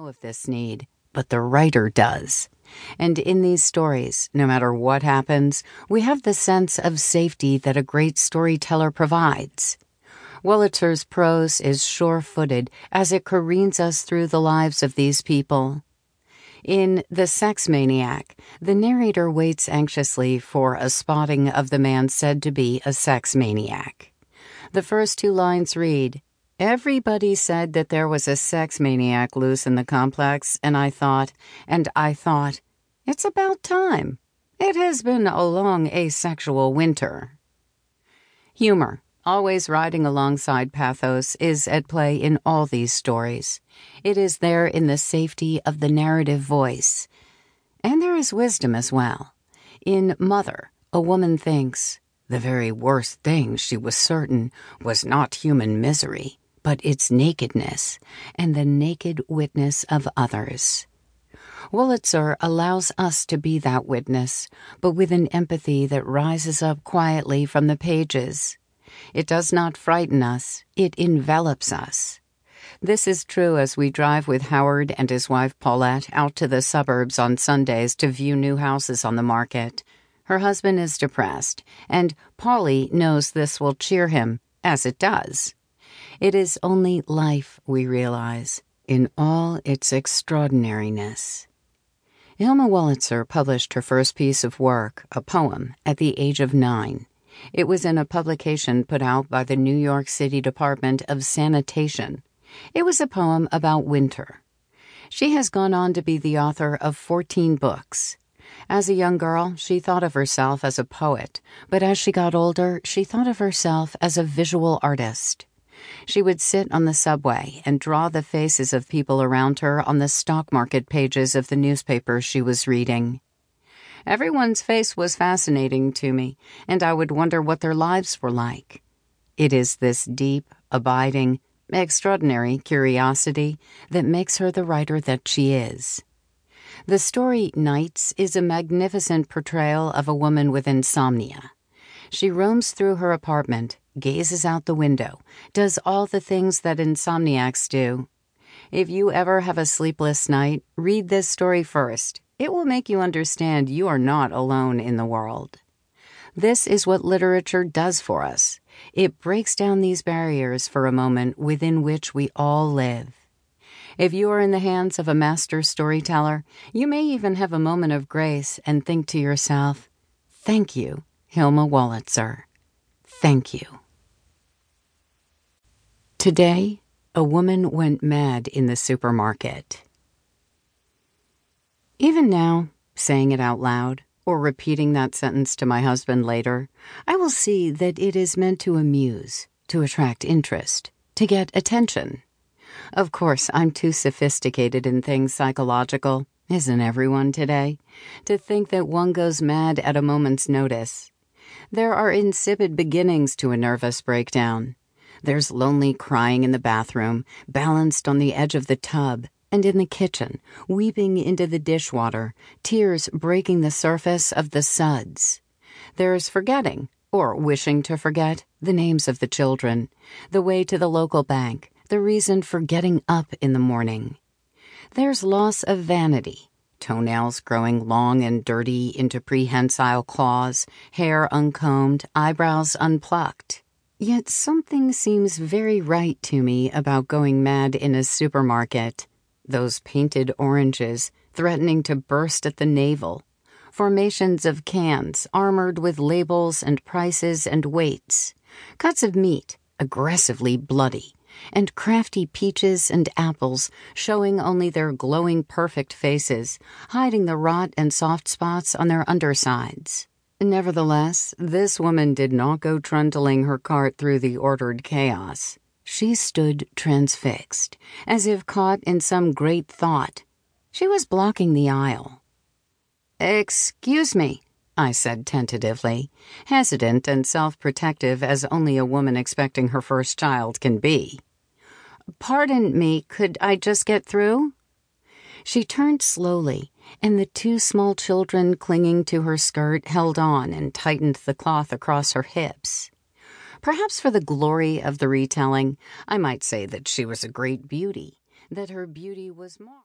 know of this need, but the writer does. And in these stories, no matter what happens, we have the sense of safety that a great storyteller provides. Wolitzer's prose is sure-footed as it careens us through the lives of these people. In The Sex Maniac, the narrator waits anxiously for a spotting of the man said to be a sex maniac. The first two lines read, "Everybody said that there was a sex maniac loose in the complex, and I thought, it's about time. It has been a long asexual winter." Humor, always riding alongside pathos, is at play in all these stories. It is there in the safety of the narrative voice. And there is wisdom as well. In Mother, a woman thinks, the very worst thing, she was certain, was not human misery, but its nakedness, and the naked witness of others. Wolitzer allows us to be that witness, but with an empathy that rises up quietly from the pages. It does not frighten us, it envelops us. This is true as we drive with Howard and his wife Paulette out to the suburbs on Sundays to view new houses on the market. Her husband is depressed, and Polly knows this will cheer him, as it does. It is only life, we realize, in all its extraordinariness. Hilma Wolitzer published her first piece of work, a poem, at the age of 9. It was in a publication put out by the New York City Department of Sanitation. It was a poem about winter. She has gone on to be the author of 14 books. As a young girl, she thought of herself as a poet, but as she got older, she thought of herself as a visual artist. She would sit on the subway and draw the faces of people around her on the stock market pages of the newspapers she was reading. Everyone's face was fascinating to me, and I would wonder what their lives were like. It is this deep, abiding, extraordinary curiosity that makes her the writer that she is. The story Nights is a magnificent portrayal of a woman with insomnia. She roams through her apartment, gazes out the window, does all the things that insomniacs do. If you ever have a sleepless night, read this story first. It will make you understand you are not alone in the world. This is what literature does for us. It breaks down these barriers for a moment within which we all live. If you are in the hands of a master storyteller, you may even have a moment of grace and think to yourself, "Thank you, Hilma Wolitzer. Thank you." Today, a woman went mad in the supermarket. Even now, saying it out loud, or repeating that sentence to my husband later, I will see that it is meant to amuse, to attract interest, to get attention. Of course, I'm too sophisticated in things psychological, isn't everyone today, to think that one goes mad at a moment's notice. There are insipid beginnings to a nervous breakdown. There's lonely crying in the bathroom, balanced on the edge of the tub, and in the kitchen, weeping into the dishwater, tears breaking the surface of the suds. There's forgetting, or wishing to forget, the names of the children, the way to the local bank, the reason for getting up in the morning. There's loss of vanity, toenails growing long and dirty into prehensile claws, hair uncombed, eyebrows unplucked. Yet something seems very right to me about going mad in a supermarket. Those painted oranges threatening to burst at the navel. Formations of cans armored with labels and prices and weights. Cuts of meat, aggressively bloody. And crafty peaches and apples showing only their glowing perfect faces, hiding the rot and soft spots on their undersides. Nevertheless, this woman did not go trundling her cart through the ordered chaos. She stood transfixed, as if caught in some great thought. She was blocking the aisle. "Excuse me," I said tentatively, hesitant and self-protective as only a woman expecting her first child can be. "Pardon me, could I just get through?" She turned slowly, and the two small children clinging to her skirt held on and tightened the cloth across her hips. Perhaps for the glory of the retelling, I might say that she was a great beauty, that her beauty was marked.